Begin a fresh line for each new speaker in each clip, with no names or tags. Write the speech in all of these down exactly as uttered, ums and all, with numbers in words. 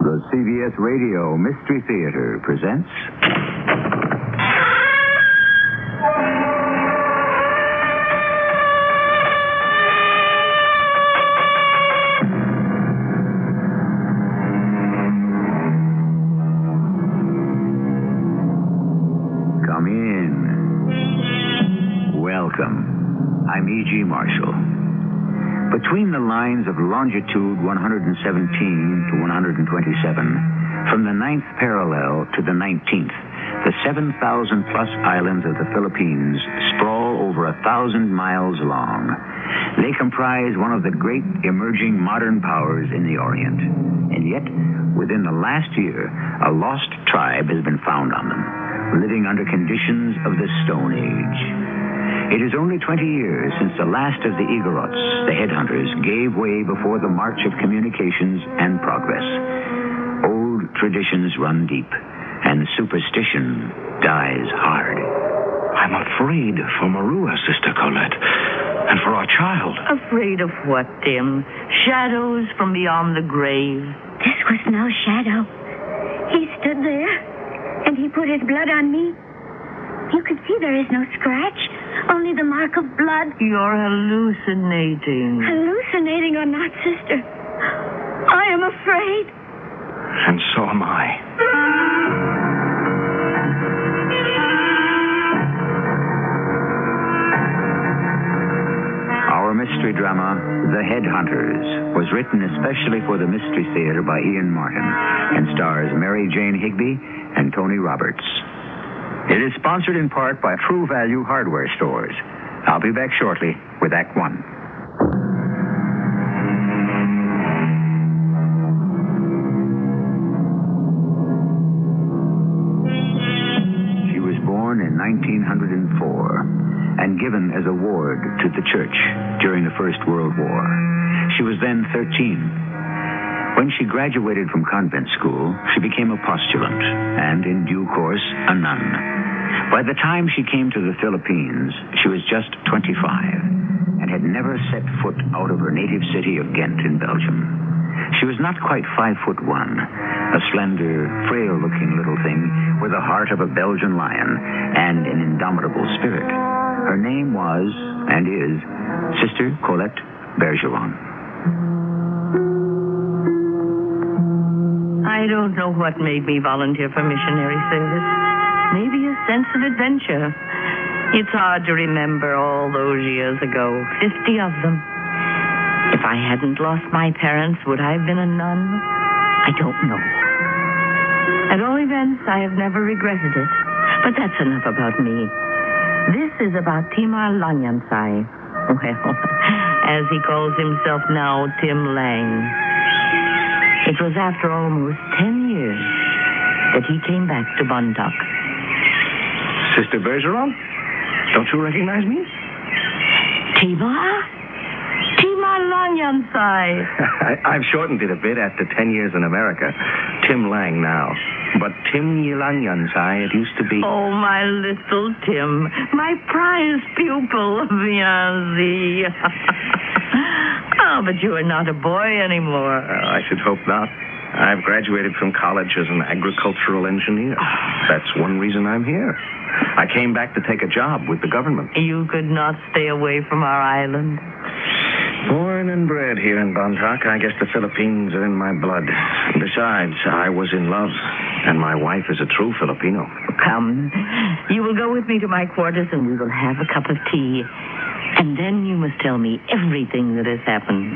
The C B S Radio Mystery Theater presents... Come in. Welcome. I'm E G. Marshall. Between the lines of longitude one hundred seventeen to one hundred twenty-seven, from the ninth parallel to the nineteenth, the seven thousand plus islands of the Philippines sprawl over a thousand miles long. They comprise one of the great emerging modern powers in the Orient. And yet, within the last year, a lost tribe has been found on them, living under conditions of the Stone Age. It is only twenty years since the last of the Igorots, the headhunters, gave way before the march of communications and progress. Old traditions run deep, and superstition dies hard.
I'm afraid for Marua, Sister Colette, and for our child.
Afraid of what, Tim? Shadows from beyond the grave?
This was no shadow. He stood there, and he put his blood on me. You can see there is no scratch, only the mark of blood.
You're hallucinating.
Hallucinating or not, sister, I am afraid.
And so am I.
Our mystery drama, The Headhunters, was written especially for the Mystery Theater by Ian Martin and stars Mary Jane Higby and Tony Roberts. It is sponsored in part by True Value Hardware Stores. I'll be back shortly with Act One. She was born in nineteen oh four and given as a ward to the church during the First World War. She was then thirteen. When she graduated from convent school, she became a postulant and, in due course, a nun. By the time she came to the Philippines, she was just twenty-five and had never set foot out of her native city of Ghent in Belgium. She was not quite five foot one, a slender, frail-looking little thing with the heart of a Belgian lion and an indomitable spirit. Her name was, and is, Sister Colette Bergeron.
I don't know what made me volunteer for missionary service. Maybe a sense of adventure. It's hard to remember all those years ago, fifty of them. If I hadn't lost my parents, would I have been a nun? I don't know. At all events, I have never regretted it. But that's enough about me. This is about Timar Lanyansai. Well, as he calls himself now, Tim Lang. It was after almost ten years that he came back to Bondoc.
Sister Bergeron? Don't you recognize me?
Timar? Timar Lanyansai.
I, I've shortened it a bit after ten years in America. Tim Lang now. But Tim Lanyansai, it used to be...
Oh, my little Tim. My prized pupil, Vianzi. Oh, but you are not a boy anymore.
Uh, I should hope not. I've graduated from college as an agricultural engineer. That's one reason I'm here. I came back to take a job with the government.
You could not stay away from our island.
Born and bred here in Bondoc, I guess the Philippines are in my blood. Besides, I was in love, and my wife is a true Filipino.
Come, you will go with me to my quarters, and we will have a cup of tea. And then you must tell me everything that has happened.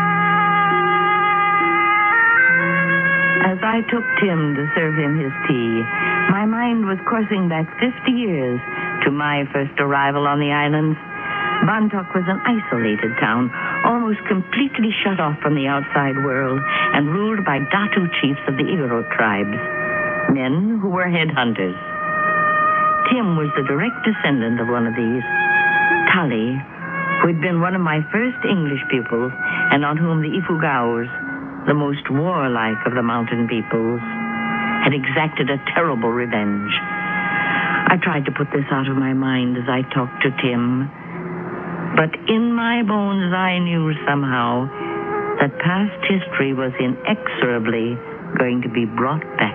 As I took Tim to serve him his tea, my mind was coursing back fifty years to my first arrival on the islands. Bondoc was an isolated town, almost completely shut off from the outside world and ruled by Datu chiefs of the Igorot tribes, men who were headhunters. Tim was the direct descendant of one of these. Tali, who had been one of my first English pupils and on whom the Ifugaos, the most warlike of the mountain peoples, had exacted a terrible revenge. I tried to put this out of my mind as I talked to Tim. But in my bones, I knew somehow that past history was inexorably going to be brought back.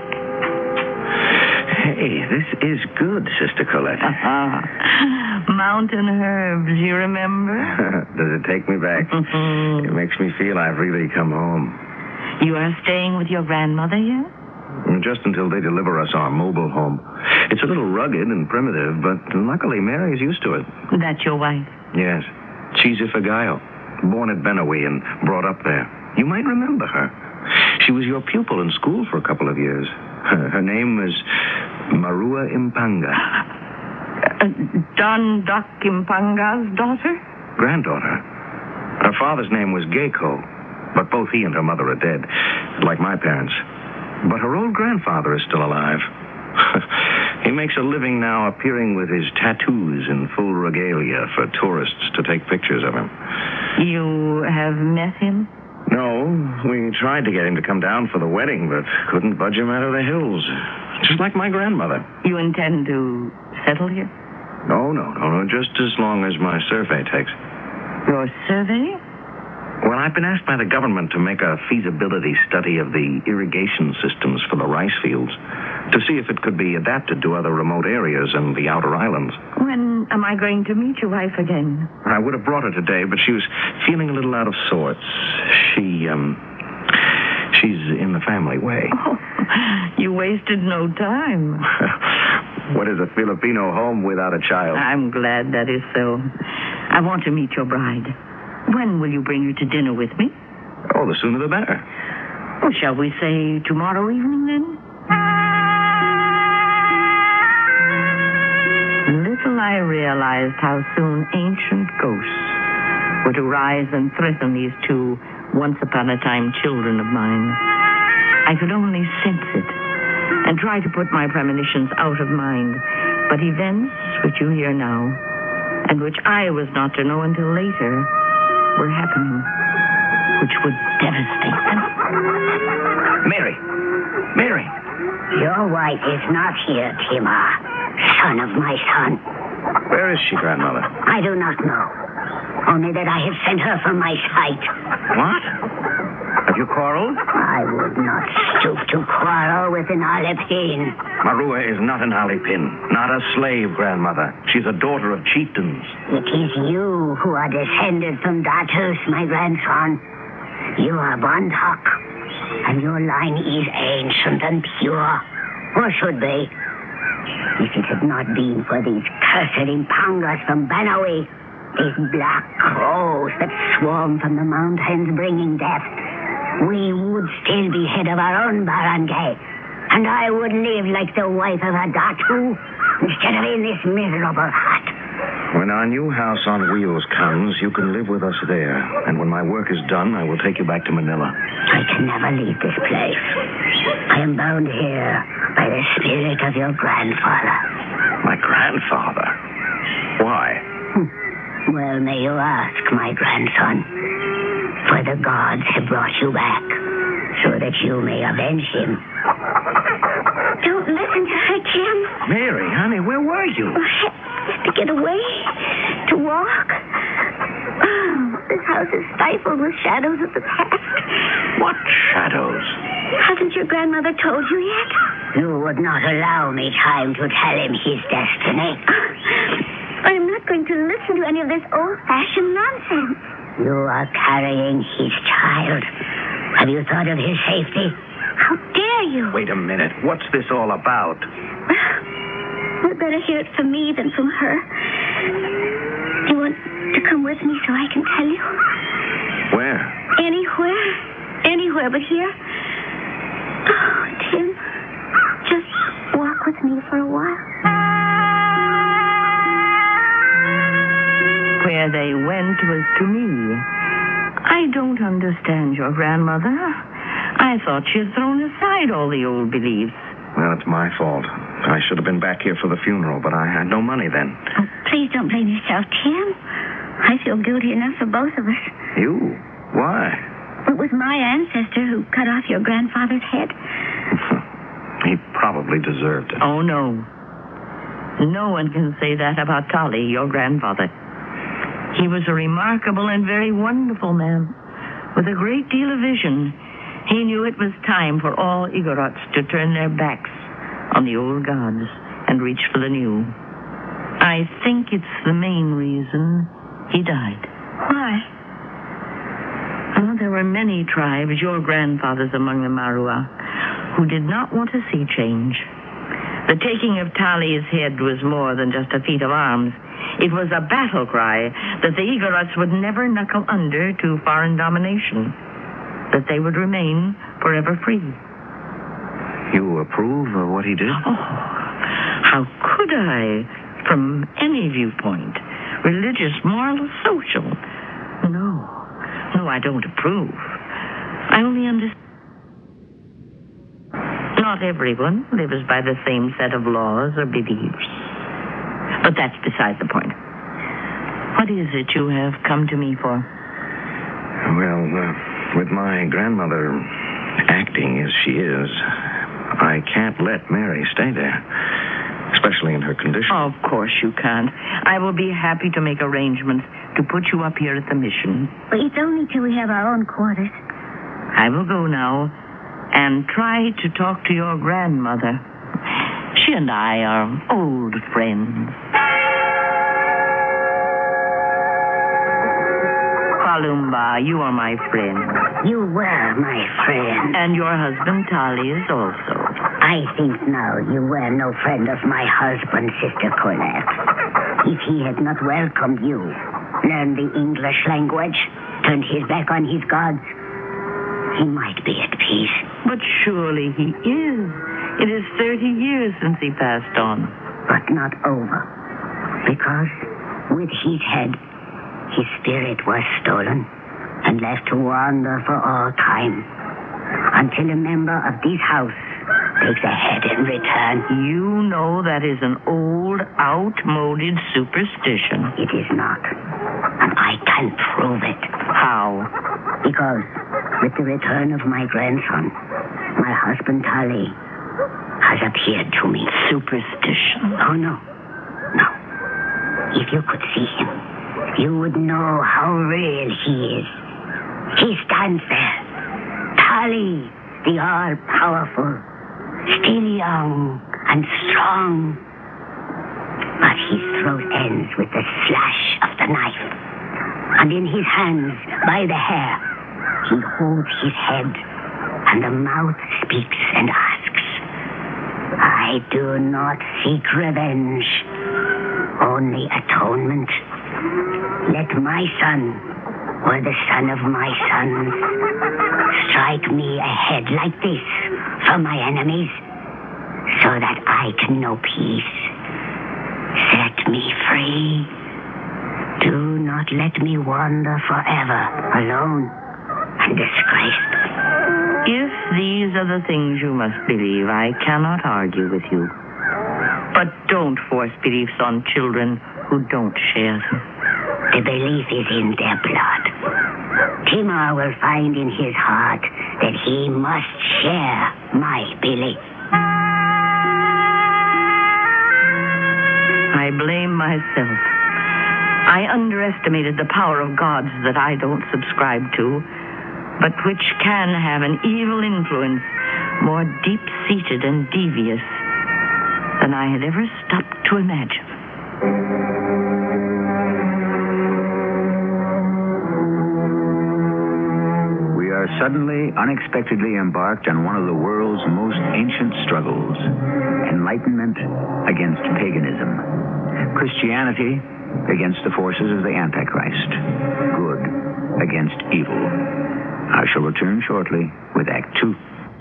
Hey, this is good, Sister Colette.
Mountain herbs, you remember?
Does it take me back? It makes me feel I've really come home.
You are staying with your grandmother here?
Just until they deliver us our mobile home. It's a little rugged and primitive, but luckily Mary's used to it.
That's your wife?
Yes. She's Ifagayo, born at Benawi and brought up there. You might remember her. She was your pupil in school for a couple of years. Her, her name was Marua Impanga.
Uh, Don Doc Impanga's daughter?
Granddaughter. Her father's name was Geiko, but both he and her mother are dead, like my parents. But her old grandfather is still alive. He makes a living now appearing with his tattoos in full regalia for tourists to take pictures of him.
You have met him?
No, we tried to get him to come down for the wedding, but couldn't budge him out of the hills. Just like my grandmother.
You intend to settle here?
No, no, no, no, just as long as my survey takes.
Your survey?
Well, I've been asked by the government to make a feasibility study of the irrigation systems for the rice fields to see if it could be adapted to other remote areas and the outer islands.
When am I going to meet your wife again?
I would have brought her today, but she was feeling a little out of sorts. She, um, she's in the family way.
Oh, you wasted no time.
What is a Filipino home without a child?
I'm glad that is so. I want to meet your bride. When will you bring her to dinner with me?
Oh, the sooner the better.
Well, shall we say tomorrow evening, then? Little I realized how soon ancient ghosts were to rise and threaten these two once-upon-a-time children of mine. I could only sense it and try to put my premonitions out of mind. But events which you hear now, and which I was not to know until later, were happening, which would devastate them.
Mary! Mary!
Your wife is not here, Timar, son of my son.
Where is she, Grandmother?
I do not know. Only that I have sent her from my sight.
What? Have you quarreled?
I would not stoop to quarrel with an Alipin.
Marua is not an Alipin, not a slave, Grandmother. She's a daughter of chieftains.
It is you who are descended from Datus, my grandson. You are Bontok, and your line is ancient and pure, or should be. If it had not been for these cursed Impangas from Benawi, these black crows that swarm from the mountains bringing death, we would still be head of our own barangay, and I would live like the wife of a Datu instead of in this miserable hut.
When our new house on wheels comes, you can live with us there. And when my work is done, I will take you back to Manila.
I can never leave this place. I am bound here by the spirit of your grandfather.
My grandfather? Why?
Well, may you ask, my grandson. For the gods have brought you back, so that you may avenge him. Don't listen to her, Jim.
Mary, honey, where were you?
I had to get away, to walk. Oh, this house is stifled with shadows of the past.
What shadows?
Hasn't your grandmother told you yet? You would not allow me time to tell him his destiny. I am not going to listen to any of this old-fashioned nonsense. You are carrying his child. Have you thought of his safety? How dare you?
Wait a minute. What's this all about?
You'd better hear it from me than from her. Do you want to come with me so I can tell you?
Where?
Anywhere. Anywhere but here. Oh, Tim, just walk with me for a while.
Where they went was to me. I don't understand your grandmother. I thought she had thrown aside all the old beliefs.
Well, it's my fault. I should have been back here for the funeral, but I had no money then.
Oh, please don't blame yourself, Tim. I feel guilty enough for both of us.
You? Why?
It was my ancestor who cut off your grandfather's head.
He probably deserved it.
Oh, no. No one can say that about Tali, your grandfather. He was a remarkable and very wonderful man, with a great deal of vision. He He knew it was time for all Igorots to turn their backs on the old gods and reach for the new. I think it's the main reason he died.
Why?
Well, there were many tribes, your grandfathers among the Marua, who did not want to see change. The taking of Tali's head was more than just a feat of arms. It was a battle cry that the Igorots would never knuckle under to foreign domination, that they would remain forever free.
You approve of what he did?
Oh, how could I, from any viewpoint, religious, moral, or social? No, no, I don't approve. I only understand. Not everyone lives by the same set of laws or beliefs. But that's beside the point. What is it you have come to me for?
Well, uh, with my grandmother acting as she is, I can't let Mary stay there, especially in her condition.
Of course you can't. I will be happy to make arrangements to put you up here at the mission.
But it's only till we have our own quarters.
I will go now and try to talk to your grandmother. She and I are old friends. Kalumba, you are my friend.
You were my friend.
And your husband, Tali, is also.
I think now you were no friend of my husband, Sister Colette. If he had not welcomed you, learned the English language, turned his back on his gods, he might be at peace.
But surely he is. It is thirty years since he passed on.
But not over. Because with his head, his spirit was stolen and left to wander for all time until a member of this house takes a head in return.
You know that is an old, outmoded superstition.
It is not. And I can prove it.
How?
Because with the return of my grandson, my husband Tali has appeared to me.
Superstition?
Oh, no. No. If you could see him, you would know how real he is. He stands there. Tali, the all-powerful, still young and strong. But his throat ends with the slash of the knife. And in his hands, by the hair, he holds his head, and the mouth speaks and asks, I do not seek revenge, only atonement. Let my son, or the son of my sons, strike me a head like this from my enemies, so that I can know peace. Set me free. Do not let me wander forever, alone and disgraced.
If these are the things you must believe, I cannot argue with you. But don't force beliefs on children who don't share them.
The belief is in their blood. Timur will find in his heart that he must share my belief.
I blame myself. I underestimated the power of gods that I don't subscribe to, but which can have an evil influence more deep-seated and devious than I had ever stopped to imagine.
We are suddenly, unexpectedly embarked on one of the world's most ancient struggles, enlightenment against paganism, Christianity against the forces of the Antichrist, good against evil. I shall return shortly with Act Two.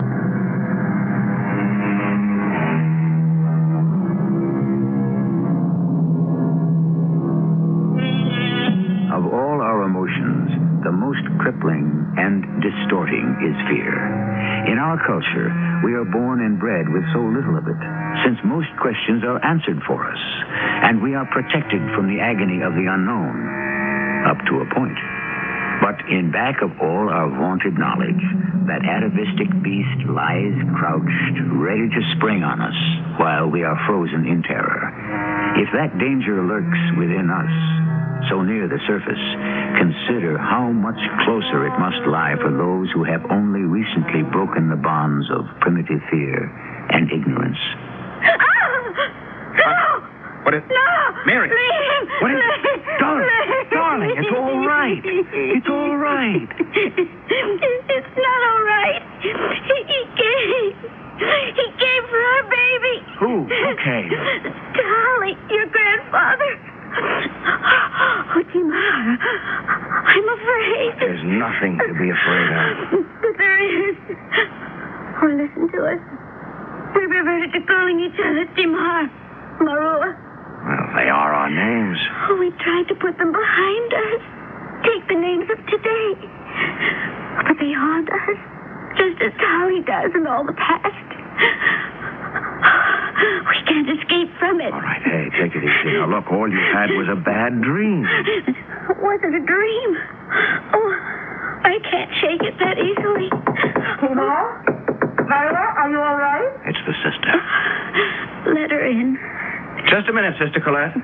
Of all our emotions, the most crippling and distorting is fear. In our culture, we are born and bred with so little of it, since most questions are answered for us, and we are protected from the agony of the unknown, up to a point. But in back of all our vaunted knowledge, that atavistic beast lies crouched, ready to spring on us while we are frozen in terror. If that danger lurks within us, so near the surface, consider how much closer it must lie for those who have only recently broken the bonds of primitive fear and ignorance.
What is...
No!
Mary!
Leave!
What is...
Leave!
Darling,
Leave!
darling, it's all right. It's all right.
It's not all right. He, he gave... He gave for our baby.
Who? Who came?
Dolly, your grandfather. Oh, Timar, I'm afraid.
There's nothing to be afraid of.
But there is. Oh, listen to us. We reverted to calling each other Timar, Marua.
Well, they are our names.
Oh, we tried to put them behind us. Take the names of today. But they haunt us, just as Dolly does in all the past. We can't escape from it.
All right, hey, take it easy. Now, look, all you had was a bad dream.
Was it a dream? Oh, I can't shake it that easily.
Timar? Marla, are you all right?
It's the sister.
Let her in.
Just a minute, Sister Colette.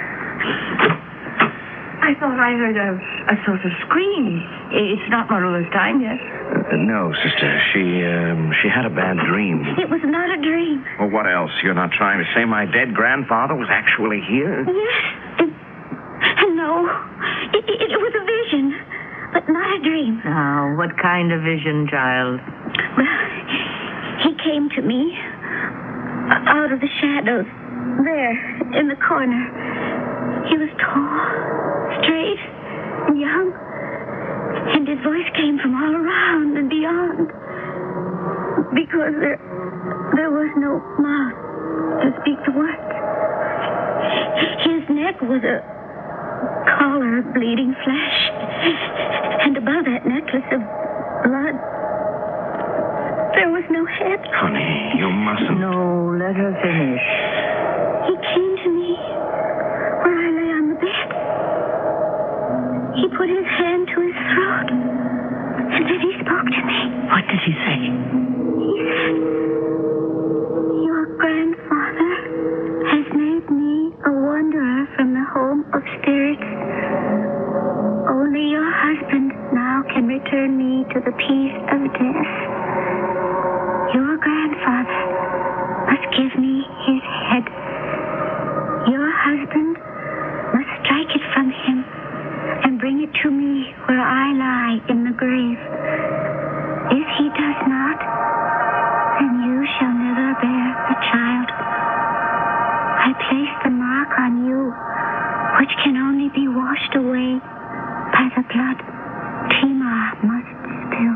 I thought I heard a, a sort of scream. It's not Marula's time yet.
Uh, no, sister. She, um, she had a bad dream.
It was not a dream.
Well, what else? You're not trying to say my dead grandfather was actually here?
Yes. And, and no. It, it, it was a vision, but not a dream.
Now, what kind of vision, child?
Well, he came to me out of the shadows, there, in the corner. He was tall, straight, and young, and his voice came from all around and beyond, because there, there was no mouth to speak the words. His neck was a collar of bleeding flesh, and above that necklace of blood, there was no head.
Honey, you mustn't.
No, let her finish.
He came to me where I lay on the bed. He put his hand to his throat, and then he spoke to me.
What did he say?
He said, your grandfather has made me a wanderer from the home of spirits. Only your husband now can return me to the peace of death. Your grandfather must give me his head. Your husband must strike it from him and bring it to me where I lie in the grave. If he does not, then you shall never bear a child. I place the mark on you, which can only be washed away by the blood Timar must spill.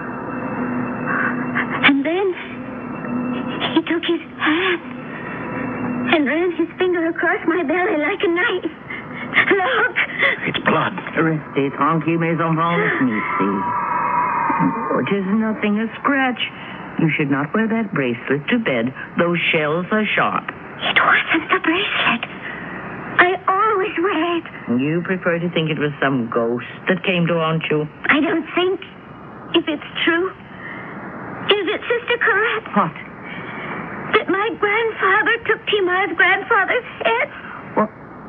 And then he took his hand and ran his finger across my belly like a knife. Look!
It's blood.
Restez tranquille, mes enfants. Let me see. Oh, it is nothing, a scratch. You should not wear that bracelet to bed. Those shells are sharp.
It wasn't the bracelet. I always wear it.
You prefer to think it was some ghost that came to haunt you?
I don't think. If it's true. Is it Sister Colette?
What?
That my grandfather took Timar's grandfather's head?
Well,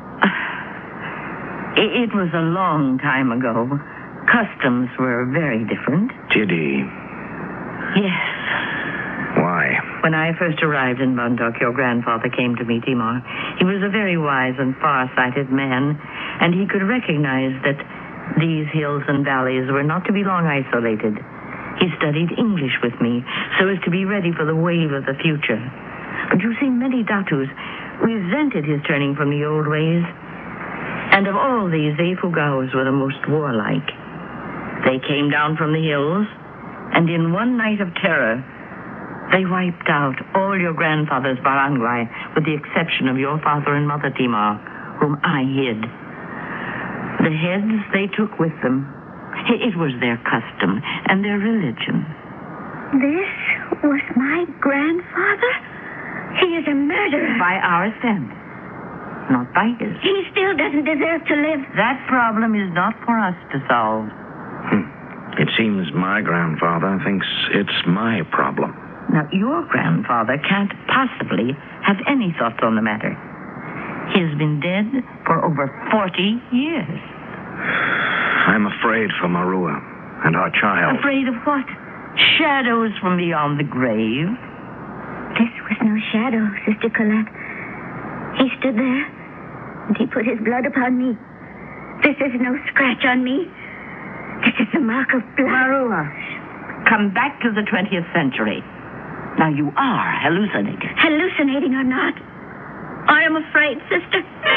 it, it was a long time ago. Customs were very different.
Diddy.
Yes.
Why?
When I first arrived in Bondoc, your grandfather came to me, Timar. He was a very wise and far-sighted man, and he could recognize that these hills and valleys were not to be long isolated. He studied English with me, so as to be ready for the wave of the future. But you see, many Datus resented his turning from the old ways. And of all these, the Fugaos were the most warlike. They came down from the hills, and in one night of terror, they wiped out all your grandfather's barangay, with the exception of your father and mother, Timar, whom I hid. The heads they took with them. It was their custom and their religion.
This was my grandfather? He is a murderer.
By our standards, not by his.
He still doesn't deserve to live.
That problem is not for us to solve.
Hmm. It seems my grandfather thinks it's my problem.
Now, your grandfather can't possibly have any thoughts on the matter. He's been dead for over forty years.
I'm afraid for Marua and our child.
Afraid of what? Shadows from beyond the grave.
This was no shadow, Sister Colette. He stood there, and he put his blood upon me. This is no scratch on me. This is the mark of blood.
Marua, come back to the twentieth century. Now, you are hallucinating.
Hallucinating or not, I am afraid, Sister.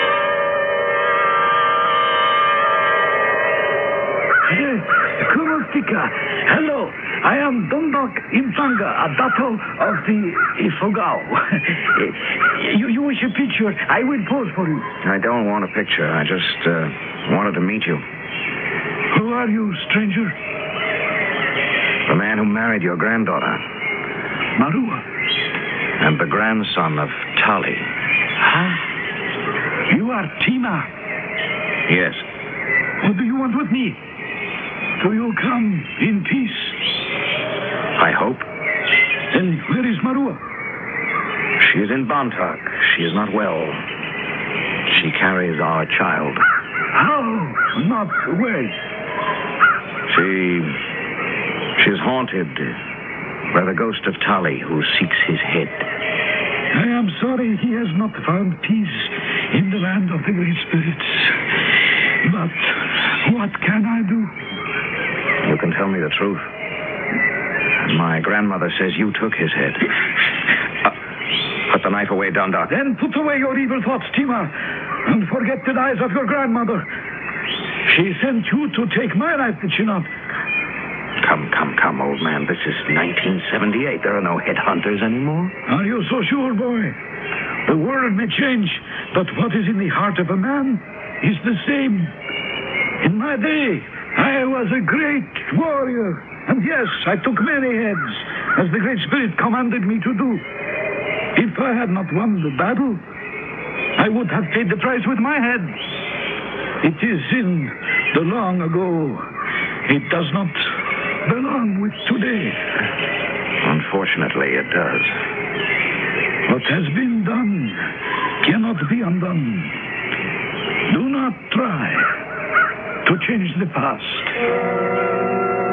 Kurostika, hello. I am Dondok Impanga, a dato of the Ifogao. you, you wish a picture? I will pose for you.
I don't want a picture. I just uh, wanted to meet you.
Who are you, stranger?
The man who married your granddaughter.
Marua.
And the grandson of Tali.
Huh? You are Tima.
Yes.
What do you want with me? Do you come in peace?
I hope.
Then where is Marua?
She is in Bontok. She is not well. She carries our child.
How? Not well.
She... She is haunted by the ghost of Tali, who seeks his head.
I am sorry he has not found peace in the land of the great spirits. But what can I do?
You can tell me the truth. My grandmother says you took his head. Uh, put the knife away, Dondok.
Then put away your evil thoughts, Tima, and forget the lies of your grandmother. She sent you to take my life, did she not?
Come, come, come, old man. This is nineteen seventy-eight. There are no headhunters anymore.
Are you so sure, boy? The world may change, but what is in the heart of a man is the same. In my day, I was a great warrior. And yes, I took many heads, as the Great Spirit commanded me to do. If I had not won the battle, I would have paid the price with my head. It is in the long ago. It does not belong with today.
Unfortunately, it does.
What has been done cannot be undone. Do not try to change the past.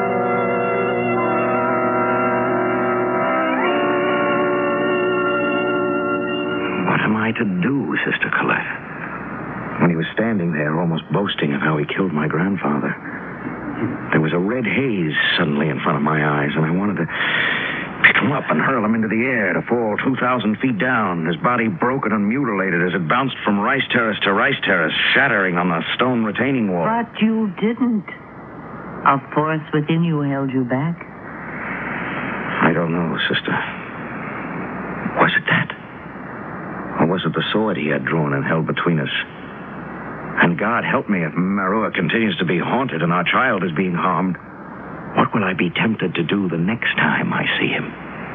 What am I to do, Sister Colette? When he was standing there, almost boasting of how he killed my grandfather, there was a red haze suddenly in front of my eyes, and I wanted to pick him up and hurl him into the air to fall two thousand feet down, his body broken and mutilated as it bounced from rice terrace to rice terrace, shattering on the stone retaining wall.
But you didn't. A force within you held you back.
I don't know, Sister. Was it that? Or was it the sword he had drawn and held between us? And God help me if Marua continues to be haunted and our child is being harmed. What will I be tempted to do the next time I see him?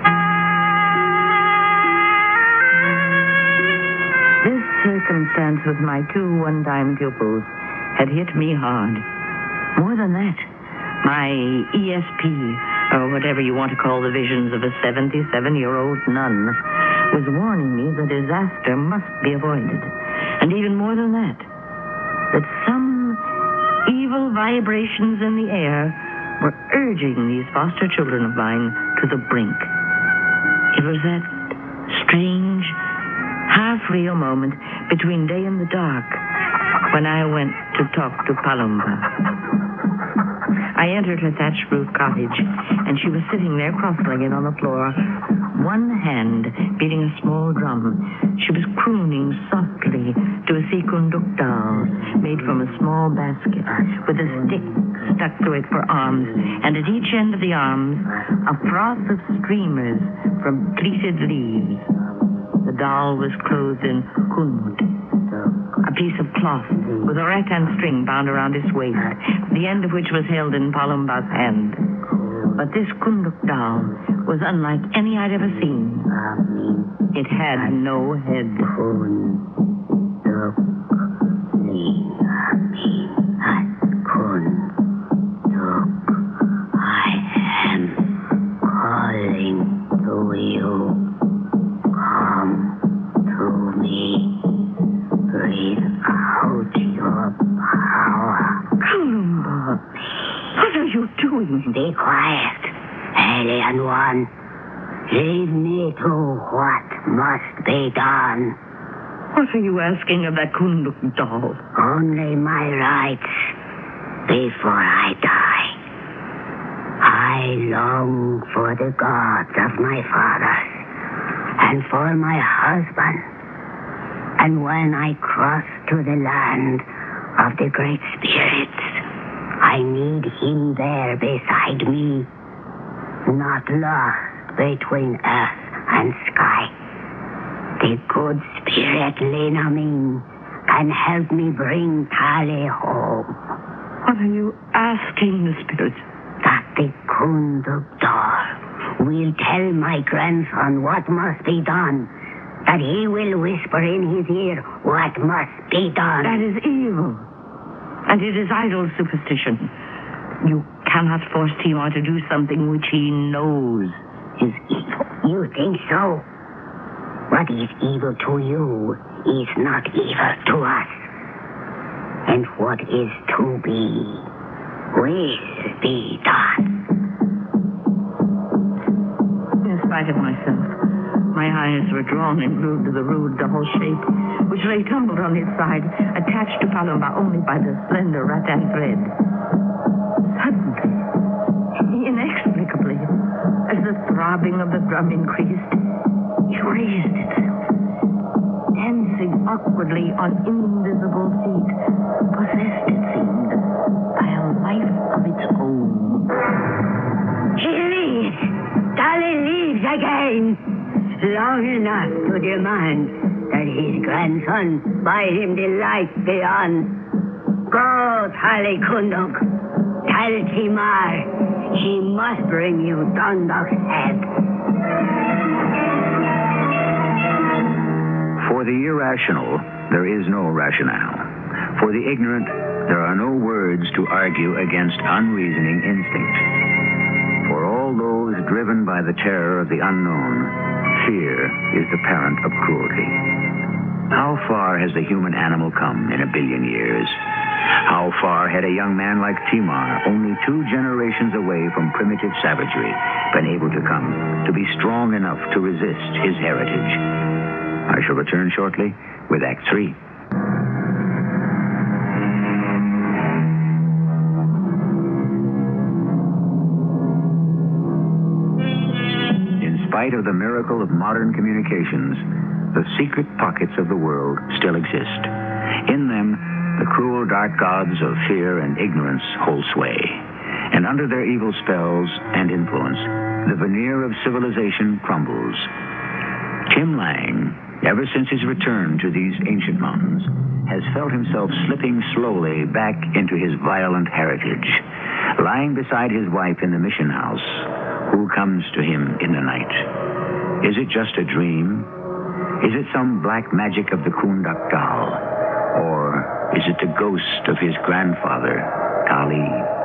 This circumstance with my two one-time pupils had hit me hard. More than that, my E S P, or whatever you want to call the visions of a seventy-seven-year-old nun, was warning me that disaster must be avoided. And even more than that, that some evil vibrations in the air were urging these foster children of mine to the brink. It was that strange, half-real moment between day and the dark when I went to talk to Palumba. I entered her thatched-roof cottage, and she was sitting there cross-legged on the floor, one hand beating a small drum. She was crooning softly to a sikunduk doll made from a small basket with a stick stuck to it for arms, and at each end of the arms, a froth of streamers from pleated leaves. The doll was clothed in kunud, a piece of cloth with a rattan string bound around its waist, the end of which was held in Palumba's hand. But this kunduk doll was unlike any I'd ever seen. It had no head.
I am calling to you. Come to me. Breathe out your power.
Palumba, what are you doing?
Be quiet Alien One, lead me to what must be done.
What are you asking of that Kunduk doll?
Only my rights before I die. I long for the gods of my fathers and for my husband. And when I cross to the land of the great spirits, I need him there beside me, not lost between earth and sky. The good spirit Linamin can help me bring Tali home.
What are you asking the spirit?
That the Kunduk doll will tell my grandson what must be done. That he will whisper in his ear what must be done.
That is evil. And it is idle superstition. You cannot force Timar to do something which he knows is evil.
You think so? What is evil to you is not evil to us. And what is to be will be done.
In spite of myself, my eyes were drawn and glued to the rude double shape, which lay tumbled on its side, attached to Palomba only by the slender rattan thread. Suddenly, inexplicably, as the throbbing of the drum increased, it raised itself, dancing awkwardly on invisible feet, possessed, it seemed, by a life of its own.
He leaves! Tali leaves again! Long enough to demand that his grandson buy him the light beyond. Go, Tali Kunduk. Tell Timar he must bring you Dundalk's head.
For the irrational, there is no rationale. For the ignorant, there are no words to argue against unreasoning instinct. For all those driven by the terror of the unknown, fear is the parent of cruelty. How far has the human animal come in a billion years? How far had a young man like Timar, only two generations away from primitive savagery, been able to come, to be strong enough to resist his heritage? I shall return shortly with Act Three. In spite of the miracle of modern communications, the secret pockets of the world still exist. In them, the cruel dark gods of fear and ignorance hold sway. And under their evil spells and influence, the veneer of civilization crumbles. Tim Lang, ever since his return to these ancient mountains, has felt himself slipping slowly back into his violent heritage. Lying beside his wife in the mission house, who comes to him in the night? Is it just a dream? Is it some black magic of the Kunduk doll? Or is it the ghost of his grandfather, Tali?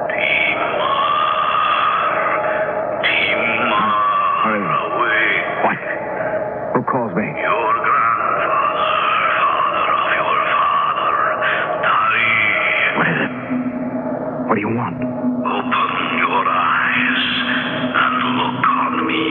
Timar, Timar, away.
What? Who calls me?
Your grandfather, father of your father, Tali.
What is it? What do you want?
Open your eyes and look on me.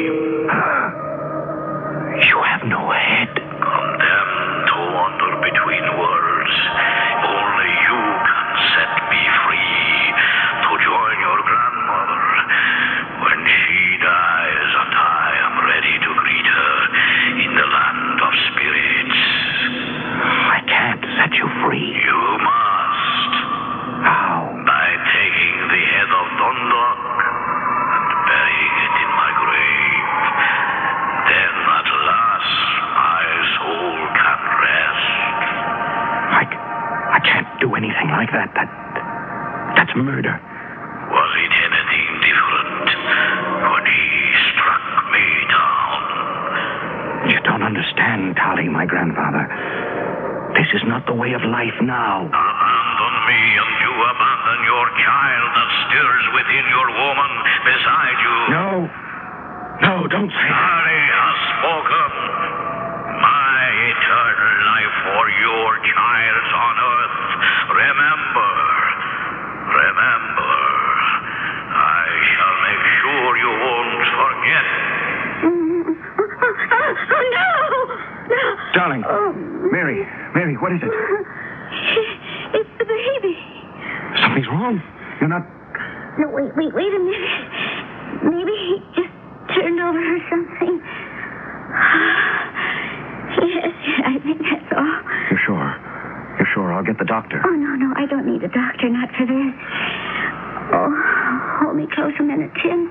You have no head.
Condemned to wander between worlds, only you can set me free to join your grandmother when she dies and I am ready to greet her in the land of spirits.
I can't set you free.
You must.
How?
By taking the head of Dundalk and burying it in my grave. Then at last my soul can rest.
I, I can't do anything like that. That, that's murder.
Was it anything different when he struck me down?
You don't understand, Tali, my grandfather. This is not the way of life now.
Abandon me and you abandon your child that stirs within your woman beside you.
No. No, don't say that.
Tali has spoken. My eternal life for your child on earth. Remember, remember, I shall make sure you
Mary, Mary, what is it?
It's the baby.
Something's wrong. You're not...
No, wait, wait, wait a minute. Maybe he just turned over or something. Yes, I think that's all.
You're sure? You're sure? I'll get the doctor.
Oh, no, no, I don't need a doctor, not for this. Oh, hold me close a minute, Tim.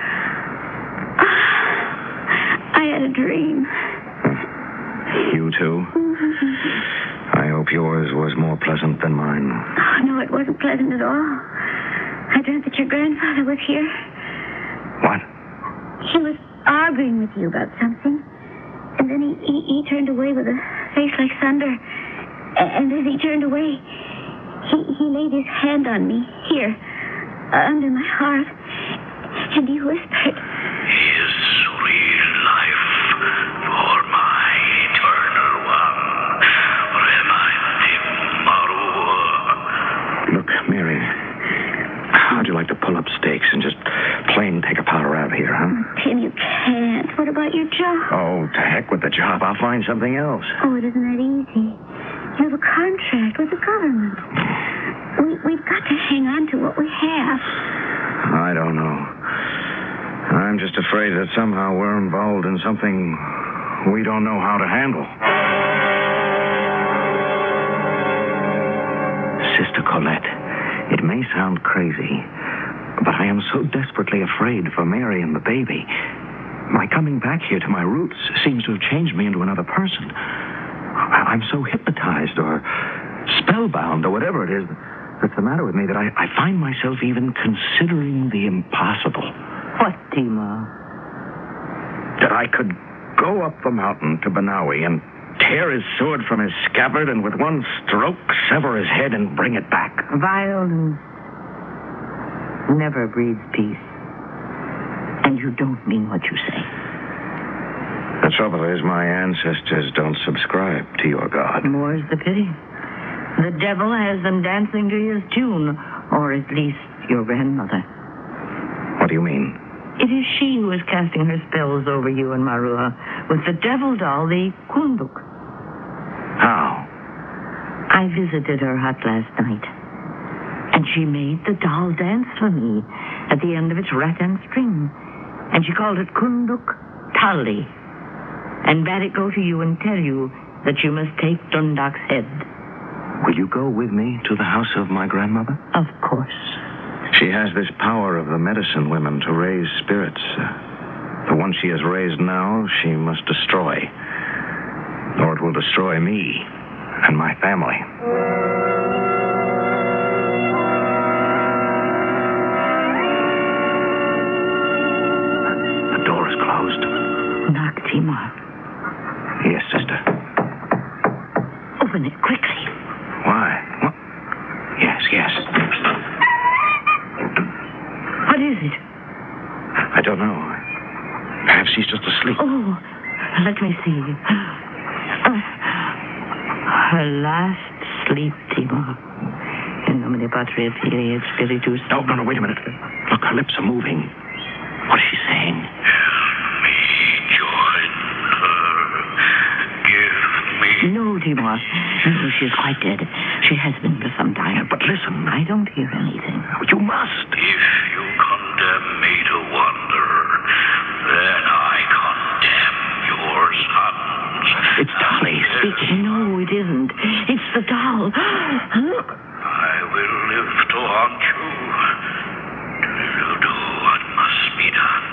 I had a dream.
You too? I hope yours was more pleasant than mine.
Oh, no, it wasn't pleasant at all. I dreamt that your grandfather was here.
What?
He was arguing with you about something. And then he, he, he turned away with a face like thunder. And as he turned away, he, he laid his hand on me, here, under my heart. And he whispered,
Is real life for my eternal one. Remind him, Marua.
Look, Mary, how'd you like to pull up stakes and just plain take a powder out of here, huh?
Tim, you can't. What about your job?
Oh, to heck with the job. I'll find something else.
Oh, it isn't that easy. You have a contract with the government. We, we've got to hang on to what we have.
I don't know. I'm just afraid that somehow we're involved in something we don't know how to handle. Sister Colette, it may sound crazy, but I am so desperately afraid for Mary and the baby. My coming back here to my roots seems to have changed me into another person. I'm so hypnotized or spellbound or whatever it is that's the matter with me that I, I find myself even considering the impossible.
What, Timur?
That I could go up the mountain to Banawi and tear his sword from his scabbard and with one stroke sever his head and bring it back.
Violence never breeds peace. And you don't mean what you say.
The trouble is my ancestors don't subscribe to your God.
More's the pity. The devil has them dancing to his tune, or at least your grandmother.
What do you mean?
It is she who is casting her spells over you and Marua with the devil doll, the Kunduk.
How?
I visited her hut last night, and she made the doll dance for me at the end of its rattan string, and she called it Kunduk Tali, and bade it go to you and tell you that you must take Dundak's head.
Will you go with me to the house of my grandmother?
Of course.
She has this power of the medicine women to raise spirits. Uh, the one she has raised now, she must destroy. Or it will destroy me and my family. The door is closed.
Knock, Timur.
Yes, sister.
Open it quickly.
Why? What? Yes, yes.
What is it?
I don't know. Perhaps she's just asleep.
Oh, let me see. Uh, her last sleep, Timur. In nomine Patria et Filii et Spiritus.
No, no, no, wait a minute. Look, her lips are moving. What is she saying?
Me join her. Give me.
No, Timur. No, she is quite dead. She has been for some time.
But listen.
I don't hear anything.
You must.
If you condemn me to wander, then I condemn your sons.
It's Tali speaking.
No, it isn't. It's the doll. Look.
I will live to haunt you. To do what must be done.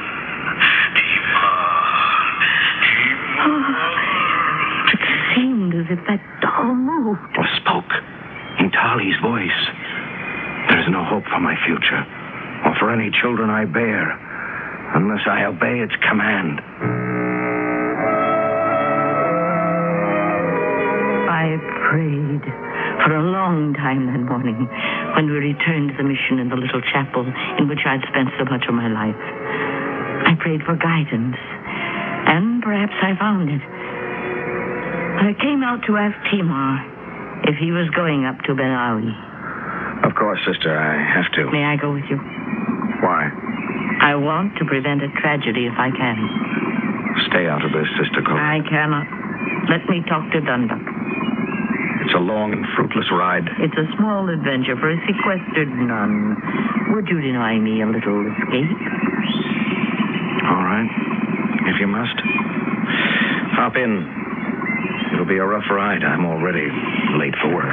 Timur. Timur.
It seemed as if that doll moved.
Or spoke. In Tali's voice. There's no hope for my future. Or for any children I bear. Unless I obey its command.
I prayed for a long time that morning when we returned to the mission in the little chapel in which I'd spent so much of my life. I prayed for guidance, and perhaps I found it. I came out to ask Timur if he was going up to Banawi.
Of course, sister, I have to.
May I go with you?
Why?
I want to prevent a tragedy if I can.
Stay out of this, Sister Colette.
I cannot. Let me talk to Dunduk.
It's a long and fruitless ride.
It's a small adventure for a sequestered nun. Would you deny me a little escape?
All right. If you must. Hop in. It'll be a rough ride. I'm already late for work.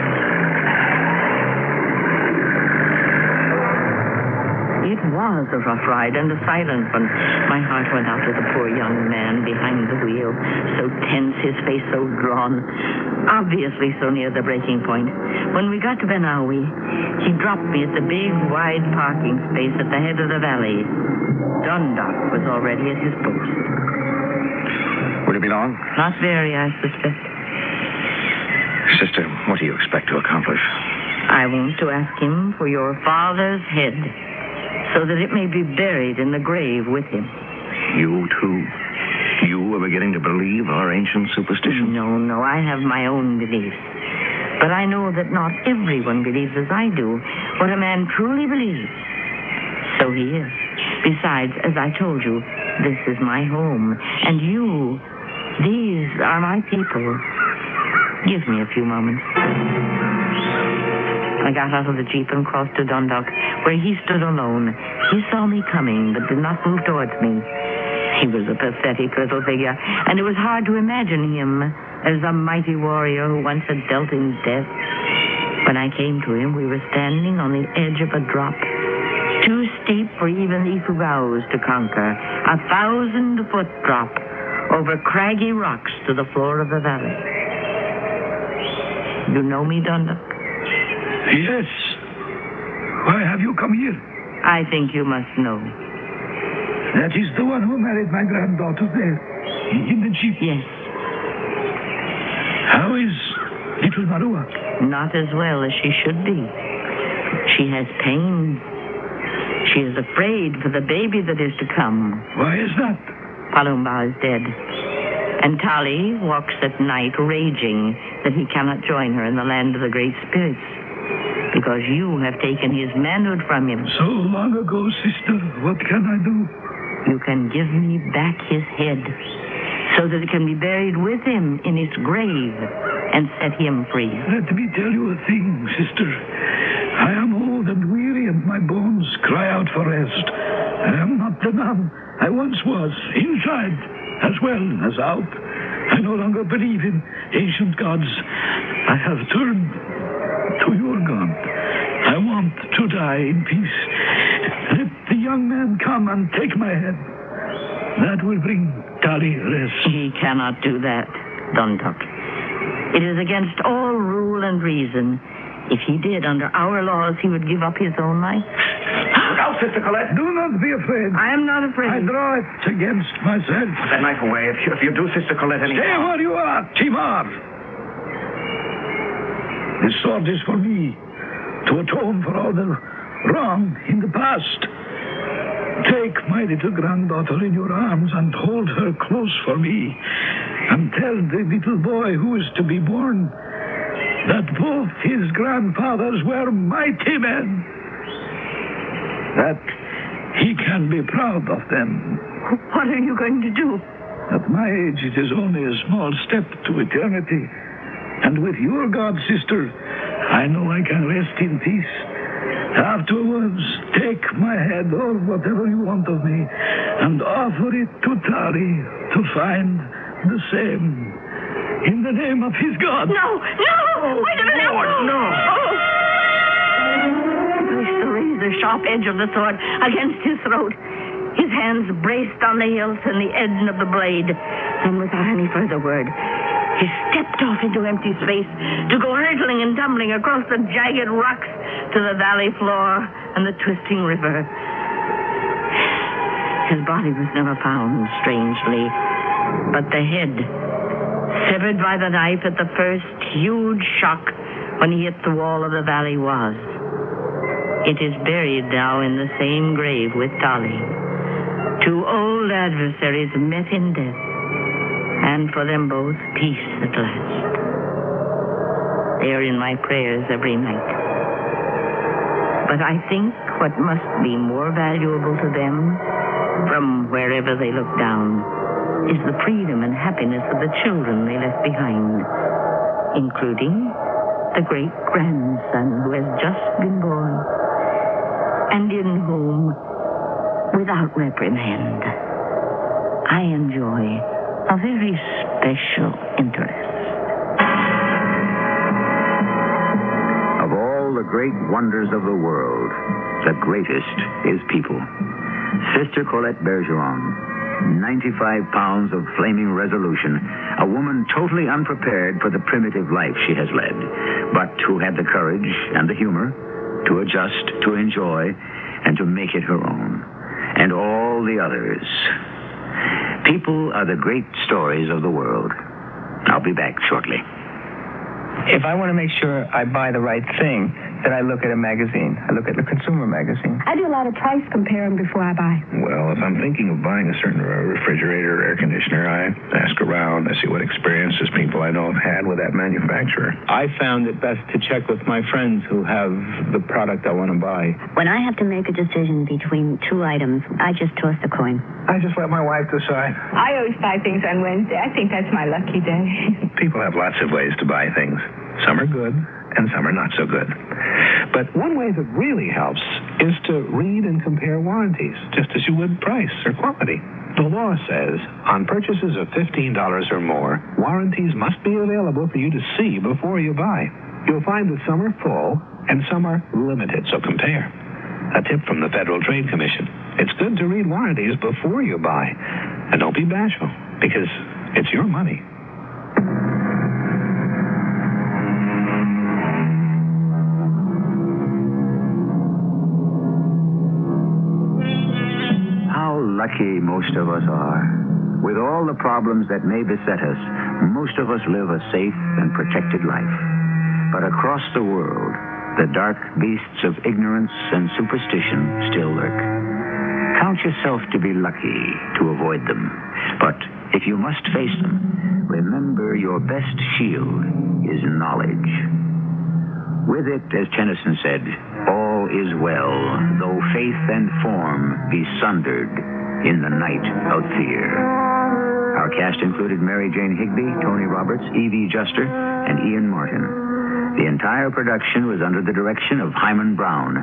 It was a rough ride and a silent one. My heart went out to the poor young man behind the wheel, so tense, his face so drawn, obviously so near the breaking point. When we got to Benawi, he dropped me at the big, wide parking space at the head of the valley. Dundalk was already at his post.
Will you be long?
Not very, I suspect.
Sister, what do you expect to accomplish?
I want to ask him for your father's head, so that it may be buried in the grave with him.
You, too? You are beginning to believe our ancient superstition?
No, no, I have my own beliefs. But I know that not everyone believes as I do what a man truly believes. So he is. Besides, as I told you, this is my home. And you, these are my people. Give me a few moments. I got out of the jeep and crossed to Dundalk, where he stood alone. He saw me coming, but did not move towards me. He was a pathetic little figure, and it was hard to imagine him as a mighty warrior who once had dealt in death. When I came to him, we were standing on the edge of a drop, too steep for even the Ifugao to conquer, a thousand-foot drop over craggy rocks to the floor of the valley. You know me, Dundalk?
Yes. Why have you come here?
I think you must know.
That is the one who married my granddaughter there, in the jeep.
Yes.
How is little Marua?
Not as well as she should be. She has pain. She is afraid for the baby that is to come.
Why is that?
Palumba is dead. And Tali walks at night raging that he cannot join her in the land of the great spirits, because you have taken his manhood from him.
So long ago, sister. What can I do?
You can give me back his head, so that it can be buried with him in his grave and set him free.
Let me tell you a thing, sister. I am old and weary, and my bones cry out for rest. I am not the man I once was, inside as well as out. I no longer believe in ancient gods. I have turned to your God. I want to die in peace. Let the young man come and take my head. That will bring Tali rest.
He cannot do that, Dundalk. It is against all rule and reason. If he did, under our laws, he would give up his own life.
Look out, Sister Colette.
Do not be afraid.
I am not afraid.
I draw it against myself.
Put that knife away. If you, if you do, Sister Colette, any...
Stay where you are, Timar. This sword is for me, to atone for all the wrong in the past. Take my little granddaughter in your arms and hold her close for me. And tell the little boy who is to be born that both his grandfathers were mighty men. That he can be proud of them.
What are you going to do?
At my age, it is only a small step to eternity. And with your God, sister, I know I can rest in peace. Afterwards, take my head or whatever you want of me and offer it to Tali to find the same. In the name of his God.
No, no! Wait a minute!
Lord, no!
Oh. I placed the razor-sharp edge of the sword against his throat. His hands braced on the hilt and the edge of the blade. Then, without any further word, he stepped off into empty space to go hurtling and tumbling across the jagged rocks to the valley floor and the twisting river. His body was never found, strangely, but the head, severed by the knife at the first huge shock when he hit the wall of the valley, was. It is buried now in the same grave with Tali. Two old adversaries met in death, and for them both, peace at last. They are in my prayers every night. But I think what must be more valuable to them, from wherever they look down, is the freedom and happiness of the children they left behind, including a great-grandson who has just been born, and in whom, without reprimand, I enjoy a very special interest.
Of all the great wonders of the world, the greatest is people. Sister Colette Bergeron, ninety-five pounds of flaming resolution, a woman totally unprepared for the primitive life she has led, but who had the courage and the humor to adjust, to enjoy, and to make it her own. And all the others. People are the great stories of the world. I'll be back shortly.
If I want to make sure I buy the right thing, then I look at a magazine. I look at the consumer magazine.
I do a lot of price comparing before I buy.
Well, if I'm thinking of buying a certain refrigerator or air conditioner, I ask around. I see what experiences people I know have had with that manufacturer.
I found it best to check with my friends who have the product I want to buy.
When I have to make a decision between two items, I just toss the coin.
I just let my wife decide.
I always buy things on Wednesday. I think that's my lucky day.
People have lots of ways to buy things. Some are good, and some are not so good. But one way that really helps is to read and compare warranties, just as you would price or quality. The law says on purchases of fifteen dollars or more, warranties must be available for you to see before you buy. You'll find that some are full and some are limited, so compare. A tip from the Federal Trade Commission. It's good to read warranties before you buy. And don't be bashful, because it's your money.
Lucky most of us are. With all the problems that may beset us, most of us live a safe and protected life. But across the world, the dark beasts of ignorance and superstition still lurk. Count yourself to be lucky to avoid them. But if you must face them, remember your best shield is knowledge. With it, as Tennyson said, all is well, though faith and form be sundered in the night of fear. Our cast included Mary Jane Higby, Tony Roberts, Evie Juster, and Ian Martin. The entire production was under the direction of Hyman Brown.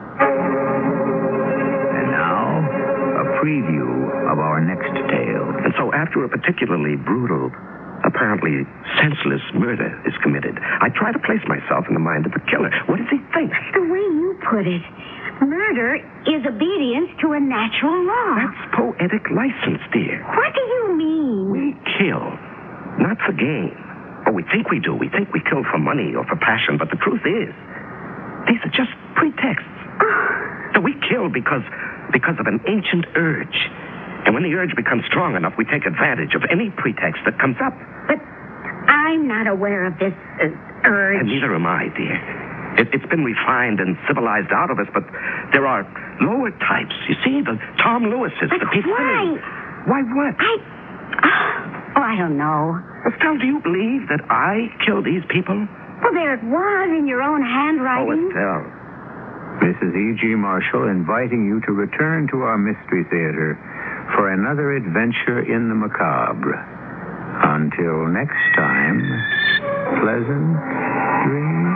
And now, a preview of our next tale.
And so after a particularly brutal, apparently senseless murder is committed, I try to place myself in the mind of the killer. What does he think?
The way you put it, murder is obedience to a natural law.
That's poetic license, dear.
What do you mean?
We kill, not for gain. Or we think we do. We think we kill for money or for passion, but the truth is, these are just pretexts. So we kill because, because of an ancient urge. And when the urge becomes strong enough, we take advantage of any pretext that comes up.
But I'm not aware of this uh, urge.
And neither am I, dear. It, it's been refined and civilized out of us, but there are lower types. You see, the Tom Lewises,
but
the people.
Why?
Why what?
I. Oh, I don't know.
Estelle, do you believe that I killed these people?
Well, there it was in your own handwriting.
Oh, Estelle.
Missus E G. Marshall inviting you to return to our Mystery Theater for another adventure in the macabre. Until next time, pleasant dreams.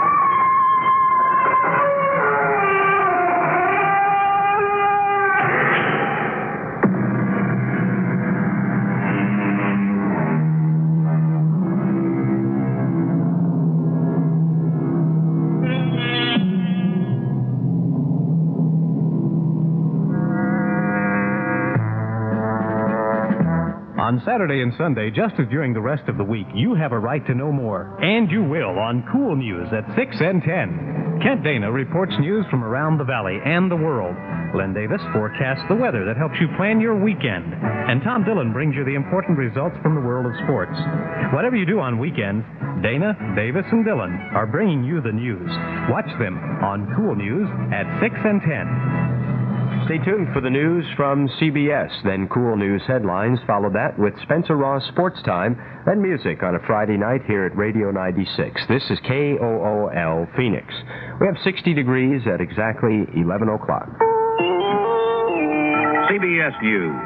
On Saturday and Sunday, just as during the rest of the week, you have a right to know more. And you will on Cool News at six and ten. Kent Dana reports news from around the valley and the world. Glenn Davis forecasts the weather that helps you plan your weekend. And Tom Dillon brings you the important results from the world of sports. Whatever you do on weekends, Dana, Davis, and Dillon are bringing you the news. Watch them on Cool News at six and ten.
Stay tuned for the news from C B S. Then Cool News headlines. Follow that with Spencer Ross Sports Time and music on a Friday night here at Radio ninety-six. This is K O O L Phoenix. We have sixty degrees at exactly eleven o'clock.
C B S News.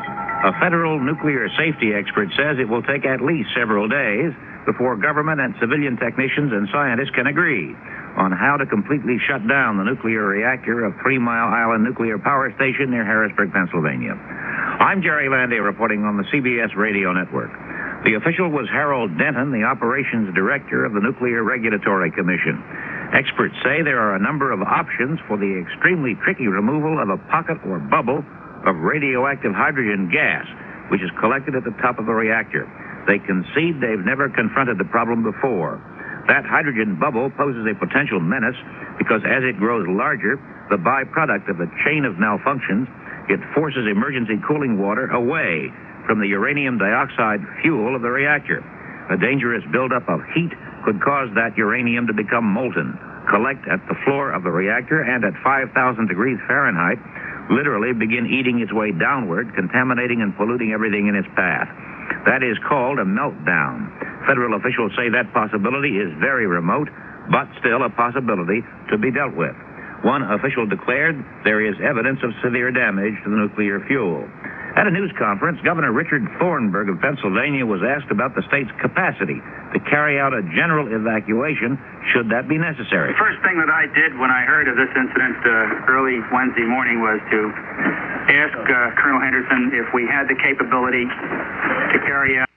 A federal nuclear safety expert says it will take at least several days before government and civilian technicians and scientists can agree on how to completely shut down the nuclear reactor of Three Mile Island Nuclear Power Station near Harrisburg, Pennsylvania. I'm Jerry Landay reporting on the C B S Radio Network. The official was Harold Denton, the operations director of the Nuclear Regulatory Commission. Experts say there are a number of options for the extremely tricky removal of a pocket or bubble of radioactive hydrogen gas, which is collected at the top of the reactor. They concede they've never confronted the problem before. That hydrogen bubble poses a potential menace because as it grows larger, the byproduct of the chain of malfunctions, it forces emergency cooling water away from the uranium dioxide fuel of the reactor. A dangerous buildup of heat could cause that uranium to become molten, collect at the floor of the reactor, and at five thousand degrees Fahrenheit, literally begin eating its way downward, contaminating and polluting everything in its path. That is called a meltdown. Federal officials say that possibility is very remote, but still a possibility to be dealt with. One official declared there is evidence of severe damage to the nuclear fuel. At a news conference, Governor Richard Thornburg of Pennsylvania was asked about the state's capacity to carry out a general evacuation should that be necessary.
The first thing that I did when I heard of this incident uh, early Wednesday morning was to ask uh, Colonel Henderson if we had the capability to carry out